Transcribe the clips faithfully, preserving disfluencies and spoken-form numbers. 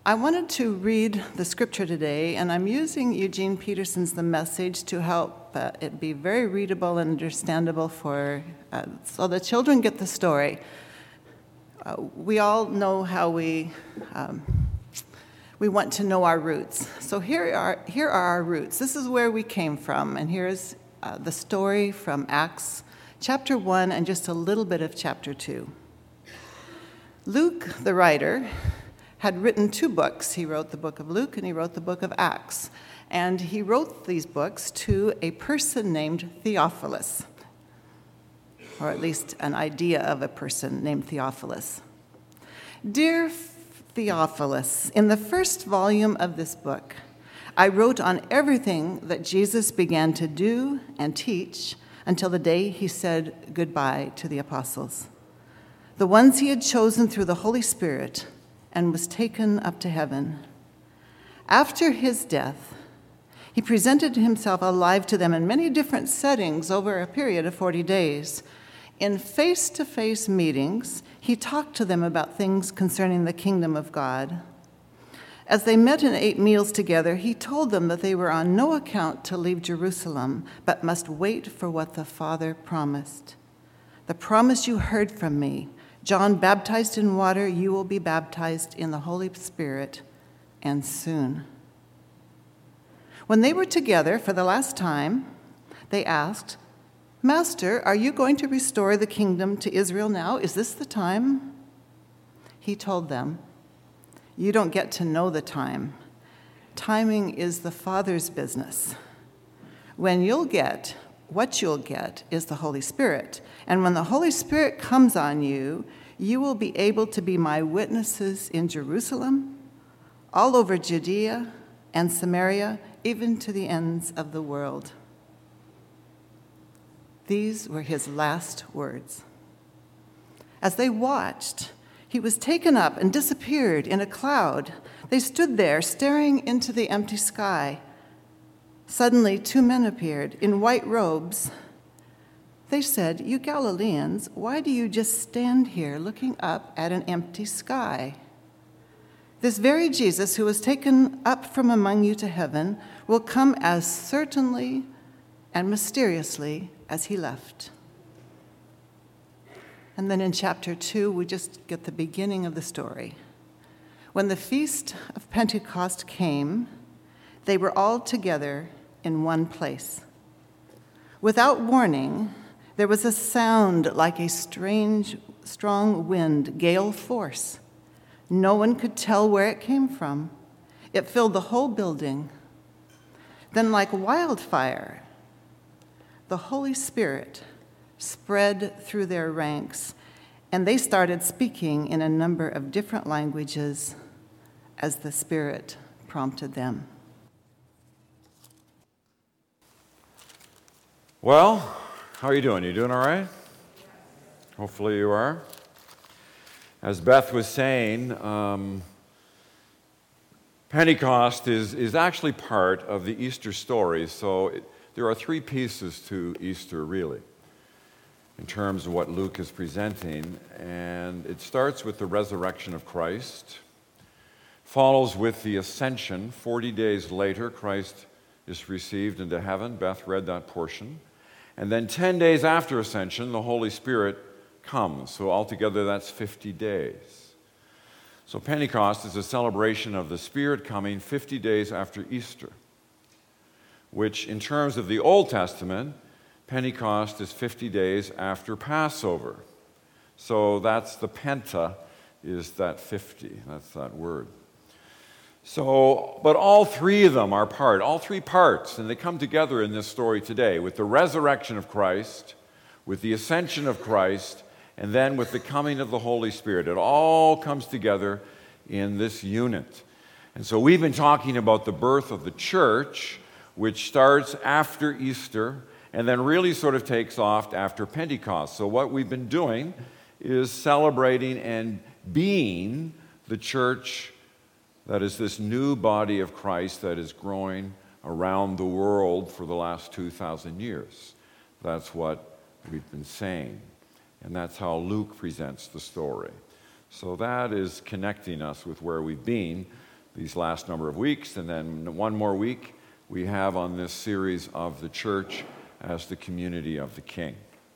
I wanted to read the scripture today, and I'm using Eugene Peterson's The Message to help uh, it be very readable and understandable for, uh, so the children get the story. Uh, we all know how we um, we want to know our roots. So here are here are our roots. This is where we came from, and here's uh, the story from Acts chapter one and just a little bit of chapter two. Luke, the writer, had written two books. He wrote the book of Luke and he wrote the book of Acts. And he wrote these books to a person named Theophilus, or at least an idea of a person named Theophilus. Dear Theophilus, in the first volume of this book, I wrote on everything that Jesus began to do and teach until the day he said goodbye to the apostles, the ones he had chosen through the Holy Spirit, and was taken up to heaven. After his death, he presented himself alive to them in many different settings over a period of forty days. In face-to-face meetings, he talked to them about things concerning the kingdom of God. As they met and ate meals together, he told them that they were on no account to leave Jerusalem, but must wait for what the Father promised. The promise you heard from me, John baptized in water, you will be baptized in the Holy Spirit, and soon. When they were together for the last time, they asked, Master, are you going to restore the kingdom to Israel now? Is this the time? He told them, you don't get to know the time. Timing is the Father's business. When you'll get, what you'll get is the Holy Spirit. And when the Holy Spirit comes on you, you will be able to be my witnesses in Jerusalem, all over Judea and Samaria, even to the ends of the world. These were his last words. As they watched, he was taken up and disappeared in a cloud. They stood there staring into the empty sky. Suddenly, two men appeared in white robes. They said, you Galileans, why do you just stand here looking up at an empty sky? This very Jesus who was taken up from among you to heaven will come as certainly and mysteriously as he left. And then in chapter two, we just get the beginning of the story. When the feast of Pentecost came, they were all together in one place. Without warning, there was a sound like a strange, strong wind, gale force. No one could tell where it came from. It filled the whole building. Then, like wildfire, the Holy Spirit spread through their ranks, and they started speaking in a number of different languages as the Spirit prompted them. Well, how are you doing? You doing all right? Hopefully you are. As Beth was saying, um, Pentecost is, is actually part of the Easter story, so it, there are three pieces to Easter, really, in terms of what Luke is presenting. And it starts with the resurrection of Christ, follows with the ascension. Forty days later, Christ is received into heaven. Beth read that portion. And then ten days after ascension, the Holy Spirit comes. So altogether, that's fifty days. So Pentecost is a celebration of the Spirit coming fifty days after Easter, which in terms of the Old Testament, Pentecost is fifty days after Passover. So that's the penta, is that fifty. That's that word. So, but all three of them are part, all three parts, and they come together in this story today with the resurrection of Christ, with the ascension of Christ, and then with the coming of the Holy Spirit. It all comes together in this unit. And so we've been talking about the birth of the church, which starts after Easter and then really sort of takes off after Pentecost. So what we've been doing is celebrating and being the church that is this new body of Christ that is growing around the world for the last two thousand years. That's what we've been saying. And that's how Luke presents the story. So that is connecting us with where we've been. these last number of weeks, and then one more week we have on this series of the church as the community of the King.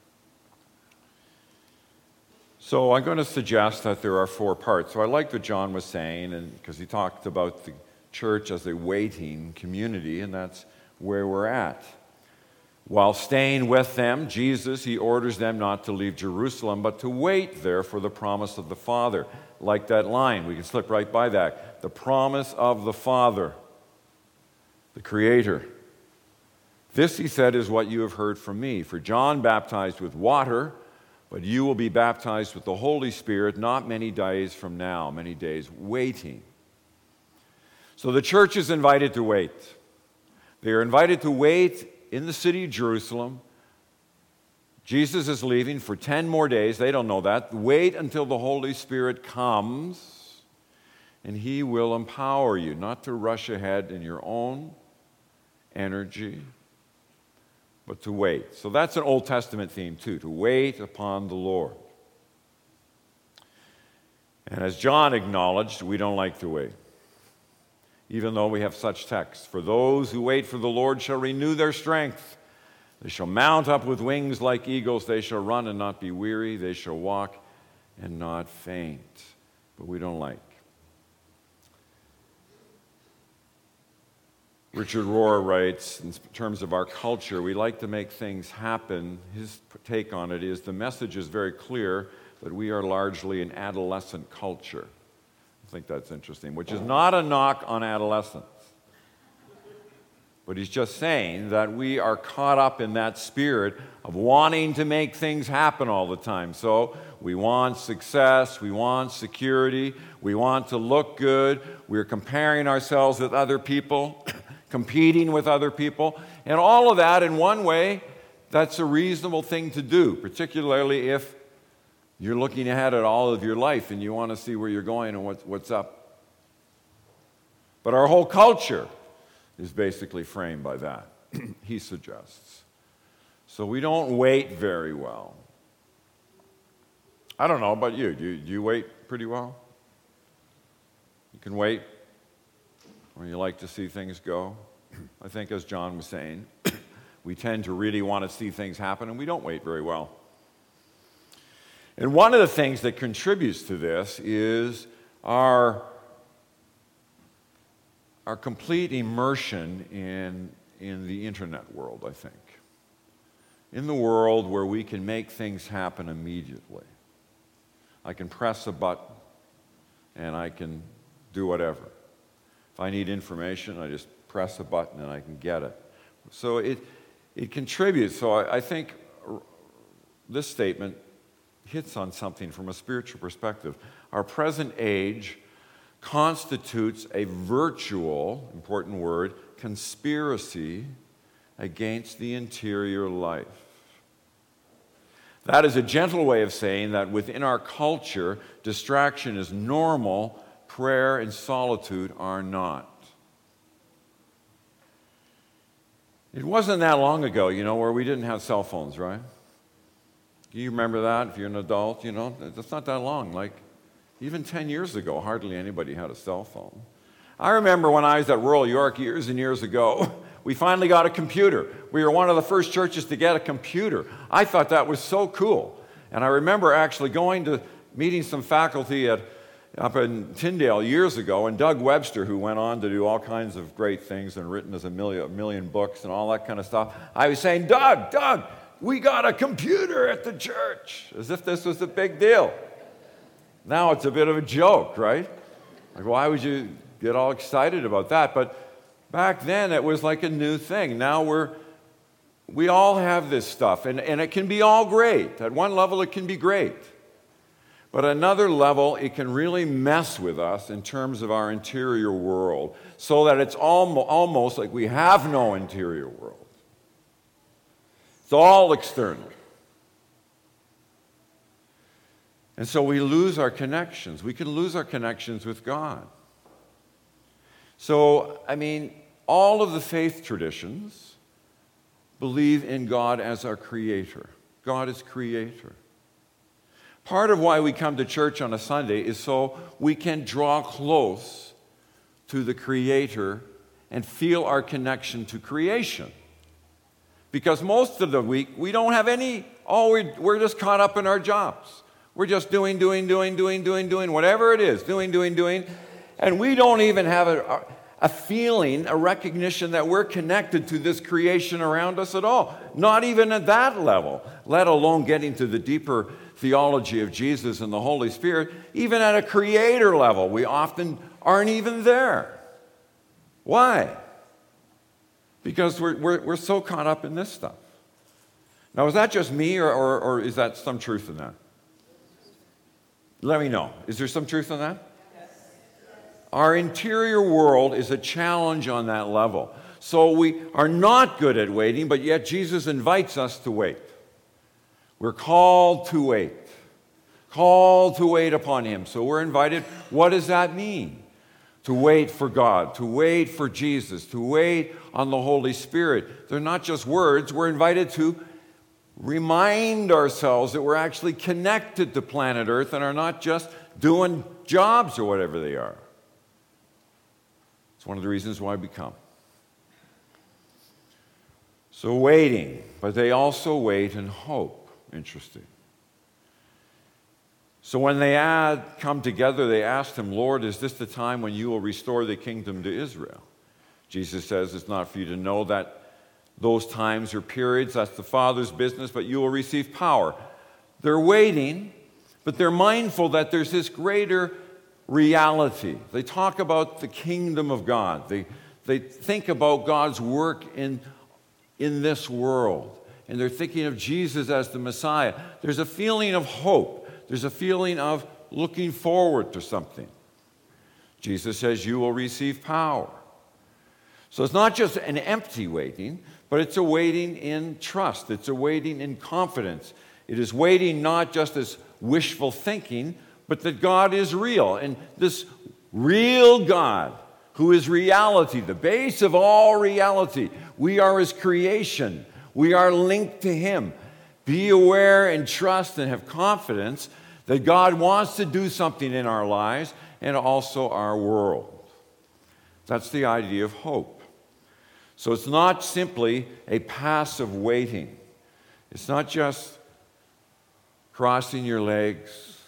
So I'm going to suggest that there are four parts. So I like what John was saying, and because he talked about the church as a waiting community, and that's where we're at. While staying with them, Jesus, he orders them not to leave Jerusalem, but to wait there for the promise of the Father. Like that line, we can slip right by that. The promise of the Father, the Creator. This, he said, is what you have heard from me. For John baptized with water, but you will be baptized with the Holy Spirit not many days from now, many days waiting. So the church is invited to wait. They are invited to wait in the city of Jerusalem. Jesus is leaving for ten more days. They don't know that. Wait until the Holy Spirit comes, and he will empower you, not to rush ahead in your own energy, but to wait. So that's an Old Testament theme too, to wait upon the Lord. And as John acknowledged, we don't like to wait, even though we have such texts. For those who wait for the Lord shall renew their strength. They shall mount up with wings like eagles. They shall run and not be weary. They shall walk and not faint. But we don't like. Richard Rohr writes, in terms of our culture, we like to make things happen. His take on it is the message is very clear that we are largely an adolescent culture. I think that's interesting, which is not a knock on adolescence. But he's just saying that we are caught up in that spirit of wanting to make things happen all the time. So we want success, we want security, we want to look good, we're comparing ourselves with other people, competing with other people, and all of that, in one way, that's a reasonable thing to do, particularly if you're looking ahead at all of your life and you want to see where you're going and what's, what's up. But our whole culture is basically framed by that, he suggests. So we don't wait very well. I don't know about you. Do you, do you wait pretty well? You can wait, or you like to see things go? I think, as John was saying, we tend to really want to see things happen, and we don't wait very well. And one of the things that contributes to this is our, our complete immersion in, in the internet world, I think. In the world where we can make things happen immediately. I can press a button and I can do whatever. If I need information, I just press a button and I can get it. So it, it contributes. So I, I think this statement hits on something from a spiritual perspective. Our present age constitutes a virtual, important word, conspiracy against the interior life. That is a gentle way of saying that within our culture, distraction is normal, prayer and solitude are not. It wasn't that long ago, you know, where we didn't have cell phones, right? Do you remember that if you're an adult? You know, that's not that long. Like, even ten years ago, hardly anybody had a cell phone. I remember when I was at Royal York years and years ago, we finally got a computer. We were one of the first churches to get a computer. I thought that was so cool. And I remember actually going to meeting some faculty at up in Tyndale years ago, and Doug Webster, who went on to do all kinds of great things and written as a million, a million books and all that kind of stuff. I was saying, Doug, Doug, we got a computer at the church, as if this was a big deal. Now it's a bit of a joke, right? Like, why would you get all excited about that? But back then, it was like a new thing. Now we're, we all have this stuff, and, and it can be all great. At one level, it can be great. But at another level, it can really mess with us in terms of our interior world, so that it's almo- almost like we have no interior world. It's all external. And so we lose our connections. We can lose our connections with God. So, I mean, all of the faith traditions believe in God as our creator. God is creator. Part of why we come to church on a Sunday is so we can draw close to the Creator and feel our connection to creation. Because most of the week, we don't have any, oh, we're, we're just caught up in our jobs. We're just doing, doing, doing, doing, doing, doing, whatever it is, doing, doing, doing. And we don't even have a, a feeling, a recognition that we're connected to this creation around us at all. Not even at that level, let alone getting to the deeper theology of Jesus and the Holy Spirit. Even at a creator level, we often aren't even there. Why? Because we're, we're, we're so caught up in this stuff. Now, is that just me, or, or, or is that some truth in that? Let me know. Is there some truth in that? Yes. Our interior world is a challenge on that level. So we are not good at waiting, but yet Jesus invites us to wait. We're called to wait. Called to wait upon Him. So we're invited. What does that mean? To wait for God, to wait for Jesus, to wait on the Holy Spirit. They're not just words. We're invited to remind ourselves that we're actually connected to planet Earth and are not just doing jobs or whatever they are. It's one of the reasons why we come. So waiting, but they also wait in hope. Interesting. So when they had come together, they asked Him, Lord, is this the time when you will restore the kingdom to Israel? Jesus says it's not for you to know that those times or periods, that's the Father's business, but you will receive power. They're waiting, but they're mindful that there's this greater reality. They talk about the kingdom of God. They, they think about God's work in, in this world, and they're thinking of Jesus as the Messiah. There's a feeling of hope. There's a feeling of looking forward to something. Jesus says, you will receive power. So it's not just an empty waiting, but it's a waiting in trust. It's a waiting in confidence. It is waiting not just as wishful thinking, but that God is real. And this real God, who is reality, the base of all reality, we are His creation. We are linked to Him. Be aware and trust and have confidence that God wants to do something in our lives and also our world. That's the idea of hope. So it's not simply a passive waiting. It's not just crossing your legs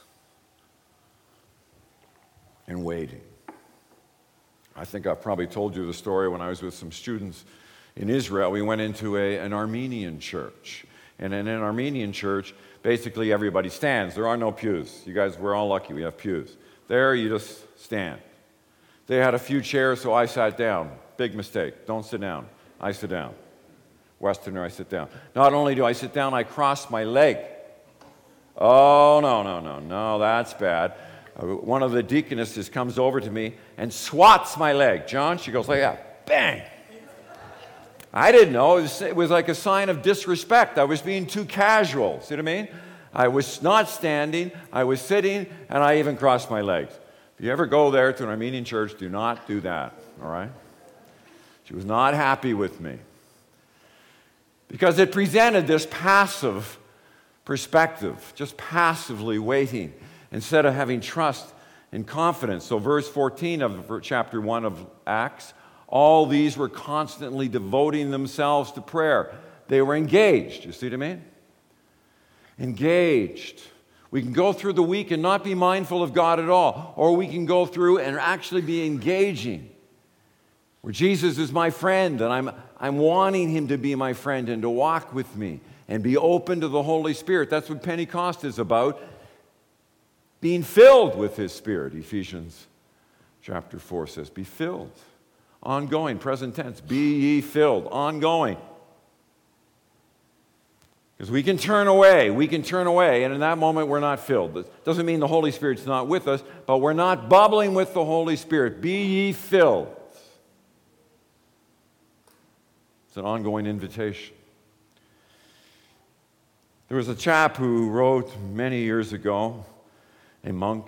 and waiting. I think I've probably told you the story when I was with some students in Israel. We went into a, an Armenian church. And in an Armenian church, basically everybody stands. There are no pews. You guys, we're all lucky we have pews. There, you just stand. They had a few chairs, so I sat down. Big mistake. Don't sit down. I sit down. Westerner, I sit down. Not only do I sit down, I cross my leg. Oh, no, no, no, no, that's bad. Uh, one of the deaconesses comes over to me and swats my leg. John, she goes like that. Bang! I didn't know. It was, it was like a sign of disrespect. I was being too casual. See what I mean? I was not standing. I was sitting, and I even crossed my legs. If you ever go there to an Armenian church, do not do that, all right? She was not happy with me because it presented this passive perspective, just passively waiting instead of having trust and confidence. So verse fourteen of chapter one of Acts, all these were constantly devoting themselves to prayer. They were engaged. You see what I mean? Engaged. We can go through the week and not be mindful of God at all, or we can go through and actually be engaging. Where Jesus is my friend, and I'm, I'm wanting Him to be my friend and to walk with me and be open to the Holy Spirit. That's what Pentecost is about. Being filled with His Spirit. Ephesians chapter four says, be filled. Ongoing, present tense. Be ye filled. Ongoing. Because we can turn away. We can turn away, and in that moment we're not filled. It doesn't mean the Holy Spirit's not with us, but we're not bubbling with the Holy Spirit. Be ye filled. It's an ongoing invitation. There was a chap who wrote many years ago, a monk,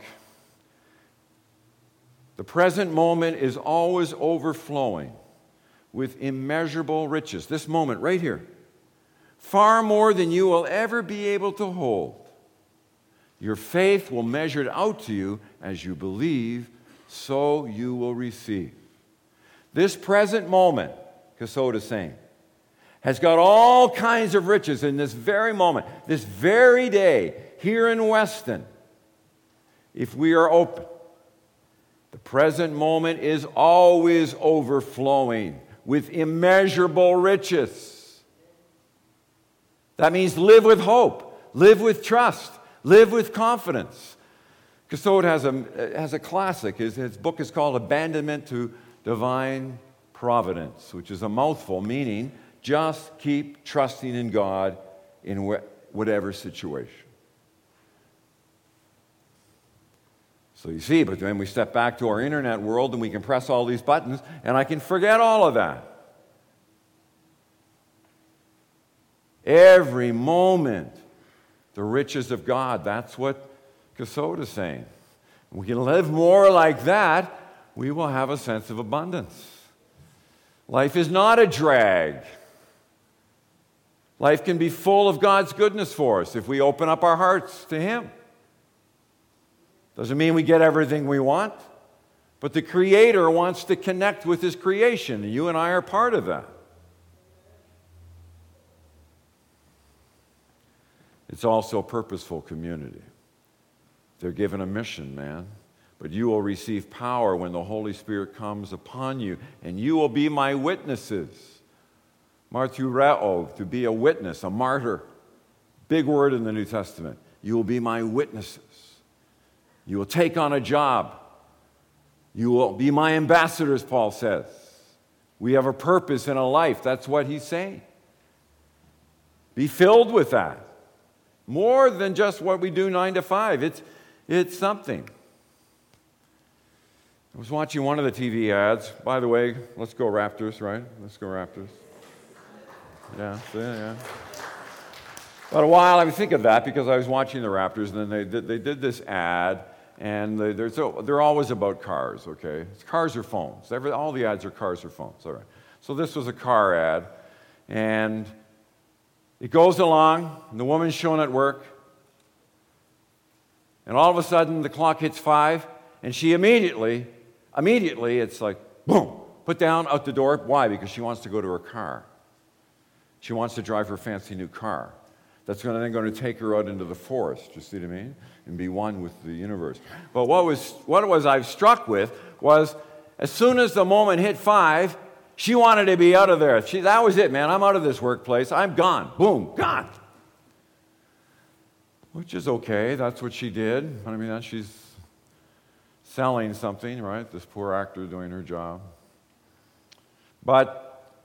the present moment is always overflowing with immeasurable riches. This moment right here, far more than you will ever be able to hold. Your faith will measure it out to you as you believe, so you will receive. This present moment, Kasota is saying, has got all kinds of riches in this very moment, this very day, here in Weston, if we are open. The present moment is always overflowing with immeasurable riches. That means live with hope, live with trust, live with confidence. Kasota has a, has a classic. His, his book is called Abandonment to Divine Providence, which is a mouthful, meaning just keep trusting in God in wh- whatever situation. So you see, but then we step back to our internet world and we can press all these buttons and I can forget all of that. Every moment, the riches of God, that's what Kasota is saying. We can live more like that, we will have a sense of abundance. Life is not a drag. Life can be full of God's goodness for us if we open up our hearts to Him. Doesn't mean we get everything we want, but the Creator wants to connect with His creation, and you and I are part of that. It's also purposeful community. They're given a mission, man. But you will receive power when the Holy Spirit comes upon you, and you will be my witnesses. Martyreo, to be a witness, a martyr. Big word in the New Testament. You will be my witnesses. You will take on a job. You will be my ambassadors, Paul says. We have a purpose in a life. That's what he's saying. Be filled with that. More than just what we do nine to five. It's, it's something. I was watching one of the T V ads. By the way, let's go Raptors, right? Let's go Raptors. Yeah, see, yeah. About a while, I was thinking of that because I was watching the Raptors, and then they did, they did this ad, and they, they're, so, they're always about cars, okay? It's cars or phones. Every, all the ads are cars or phones, all right. So this was a car ad, and it goes along, and the woman's shown at work, and all of a sudden, the clock hits five, and she immediately, immediately, it's like, boom, put down, out the door. Why? Because she wants to go to her car. She wants to drive her fancy new car. That's gonna, then going to take her out into the forest, you see what I mean? And be one with the universe. But what was, what was I struck with was, as soon as the moment hit five, she wanted to be out of there. She, that was it, man. I'm out of this workplace. I'm gone. Boom, gone. Which is okay. That's what she did. I mean, that she's selling something, right? This poor actor doing her job. But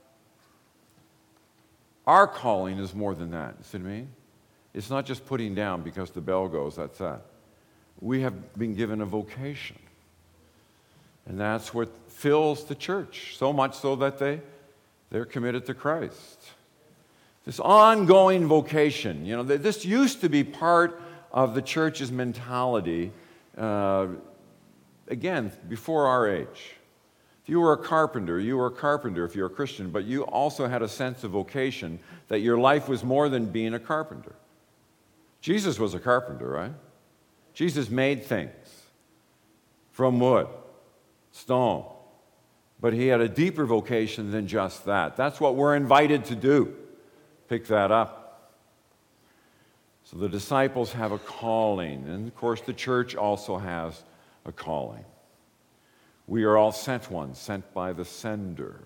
our calling is more than that. You see what I mean? It's not just putting down because the bell goes, that's that. We have been given a vocation. And that's what fills the church, so much so that they, they're committed to Christ. This ongoing vocation, you know, this used to be part of the church's mentality, uh, again, before our age. If you were a carpenter, you were a carpenter if you're a Christian, but you also had a sense of vocation that your life was more than being a carpenter. Jesus was a carpenter, right? Jesus made things from wood, stone, but he had a deeper vocation than just that. That's what we're invited to do. Pick that up. So the disciples have a calling, and of course the church also has a calling. We are all sent ones, sent by the sender.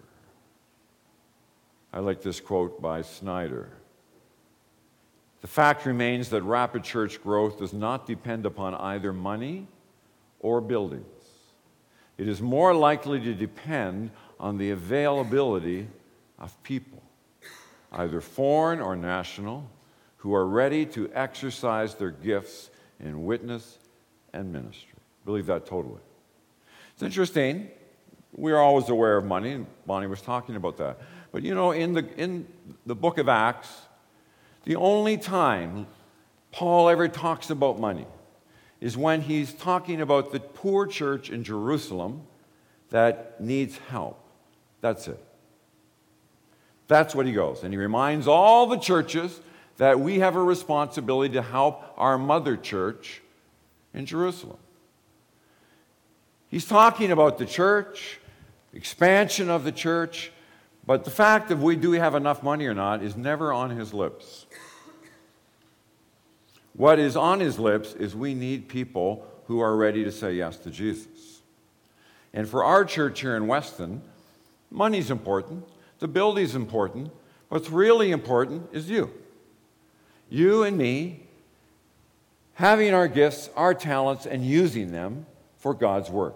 I like this quote by Snyder. The fact remains that rapid church growth does not depend upon either money or buildings. It is more likely to depend on the availability of people, either foreign or national, who are ready to exercise their gifts in witness and ministry. I believe that totally. It's interesting. We're always aware of money, and Bonnie was talking about that. But you know, in the, in the book of Acts, the only time Paul ever talks about money is when he's talking about the poor church in Jerusalem that needs help. That's it. That's what he goes. And he reminds all the churches that we have a responsibility to help our mother church in Jerusalem. He's talking about the church, expansion of the church, but the fact of we do we have enough money or not is never on his lips. What is on his lips is we need people who are ready to say yes to Jesus. And for our church here in Weston, money's important, the building's important, what's really important is you. You and me having our gifts, our talents, and using them for God's work.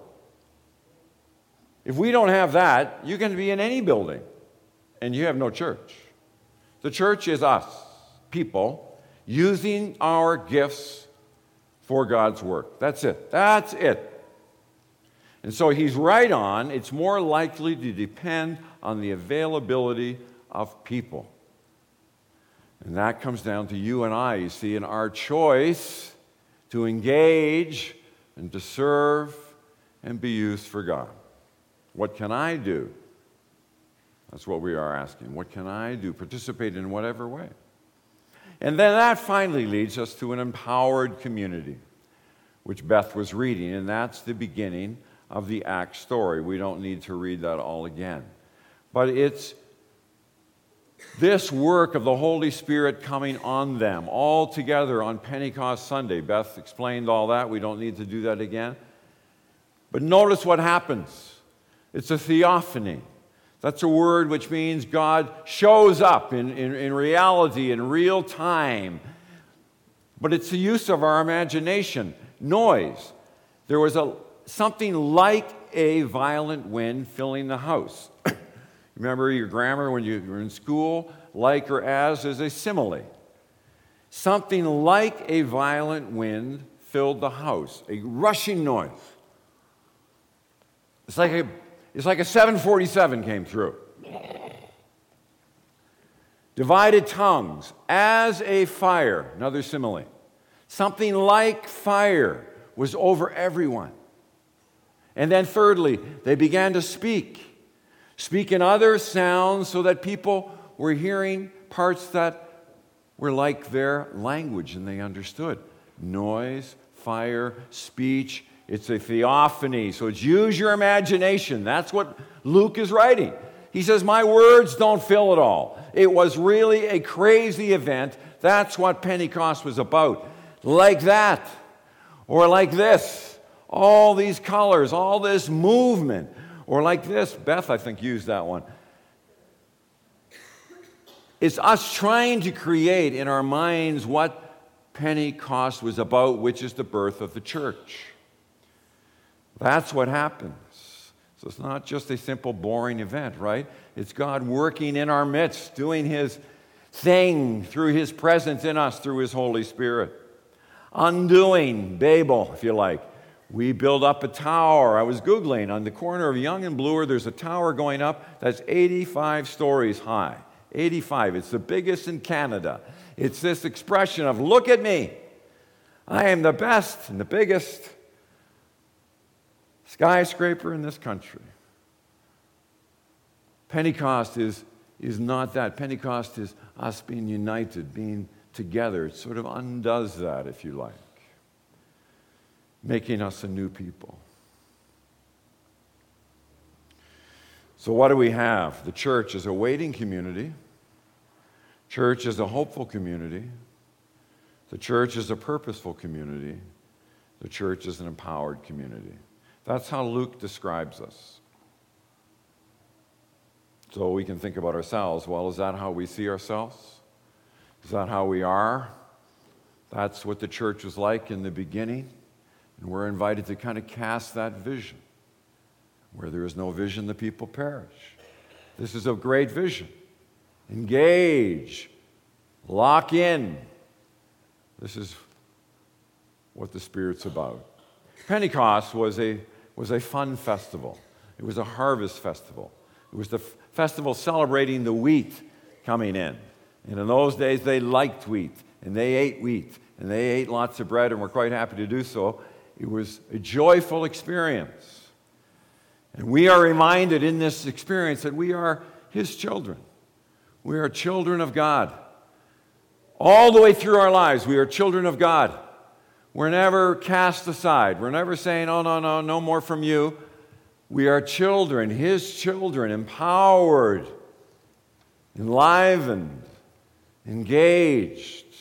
If we don't have that, you can be in any building, and you have no church. The church is us, people, using our gifts for God's work. That's it. That's it. And so he's right on. It's more likely to depend on the availability of people. And that comes down to you and I, you see, in our choice to engage and to serve and be used for God. What can I do? That's what we are asking. What can I do? Participate in whatever way. And then that finally leads us to an empowered community, which Beth was reading, and that's the beginning of the Acts story. We don't need to read that all again. But it's this work of the Holy Spirit coming on them all together on Pentecost Sunday. Beth explained all that. We don't need to do that again. But notice what happens. It's a theophany. That's a word which means God shows up in, in, in reality, in real time. But it's the use of our imagination. Noise. There was a something like a violent wind filling the house. Remember your grammar when you were in school? Like or as is a simile. Something like a violent wind filled the house. A rushing noise. It's like a It's like a seven forty-seven came through. Divided tongues, as a fire, another simile. Something like fire was over everyone. And then thirdly, they began to speak. Speak in other sounds so that people were hearing parts that were like their language and they understood. Noise, fire, speech. It's a theophany, so it's use your imagination. That's what Luke is writing. He says, my words don't fill it all. It was really a crazy event. That's what Pentecost was about. Like that, or like this. All these colors, all this movement. Or like this. Beth, I think, used that one. It's us trying to create in our minds what Pentecost was about, which is the birth of the church. That's what happens. So it's not just a simple, boring event, right? It's God working in our midst, doing His thing through His presence in us, through His Holy Spirit. Undoing Babel, if you like. We build up a tower. I was Googling. On the corner of Yonge and Bloor, there's a tower going up that's eighty-five stories high. eighty-five. It's the biggest in Canada. It's this expression of, look at me. I am the best and the biggest skyscraper in this country. Pentecost is, is not that. Pentecost is us being united, being together. It sort of undoes that, if you like, making us a new people. So what do we have? The church is a waiting community. Church is a hopeful community. The church is a purposeful community. The church is an empowered community. That's how Luke describes us. So we can think about ourselves. Well, is that how we see ourselves? Is that how we are? That's what the church was like in the beginning. And we're invited to kind of cast that vision. Where there is no vision, the people perish. This is a great vision. Engage. Lock in. This is what the Spirit's about. Pentecost was a, was a fun festival. It was a harvest festival. It was the f- festival celebrating the wheat coming in. And in those days, they liked wheat, and they ate wheat, and they ate lots of bread, and were quite happy to do so. It was a joyful experience. And we are reminded in this experience that we are His children. We are children of God. All the way through our lives, we are children of God. We're never cast aside. We're never saying, oh, no, no, no more from you. We are children, His children, empowered, enlivened, engaged.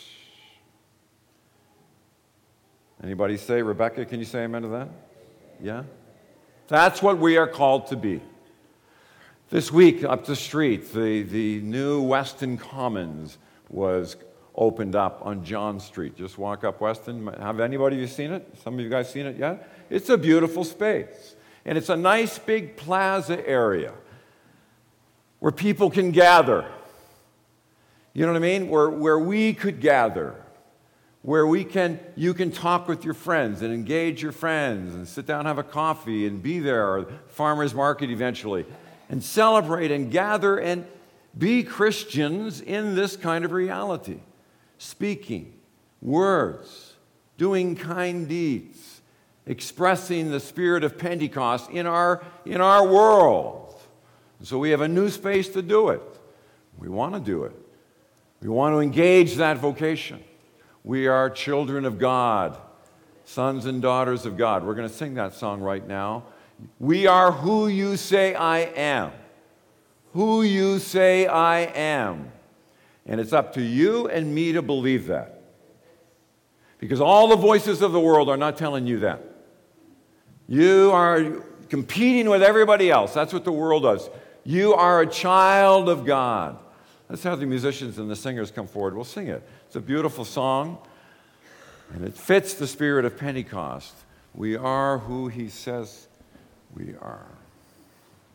Anybody say, Rebecca, can you say amen to that? Yeah? That's what we are called to be. This week, up the street, the, the new Weston Commons was opened up on John Street. Just walk up Weston. Have anybody of you seen it? Some of you guys seen it yet? It's a beautiful space. And it's a nice big plaza area where people can gather. You know what I mean? Where, where we could gather. Where we can, you can talk with your friends and engage your friends and sit down and have a coffee and be there, or farmer's market eventually, and celebrate and gather and be Christians in this kind of reality. Speaking words, doing kind deeds, expressing the spirit of Pentecost in our, in our world. So we have a new space to do it. We want to do it. We want to engage that vocation. We are children of God, sons and daughters of God. We're going to sing that song right now. We are who you say I am. Who you say I am. And it's up to you and me to believe that. Because all the voices of the world are not telling you that. You are competing with everybody else. That's what the world does. You are a child of God. Let's have the musicians and the singers come forward. We'll sing it. It's a beautiful song, and it fits the spirit of Pentecost. We are who He says we are.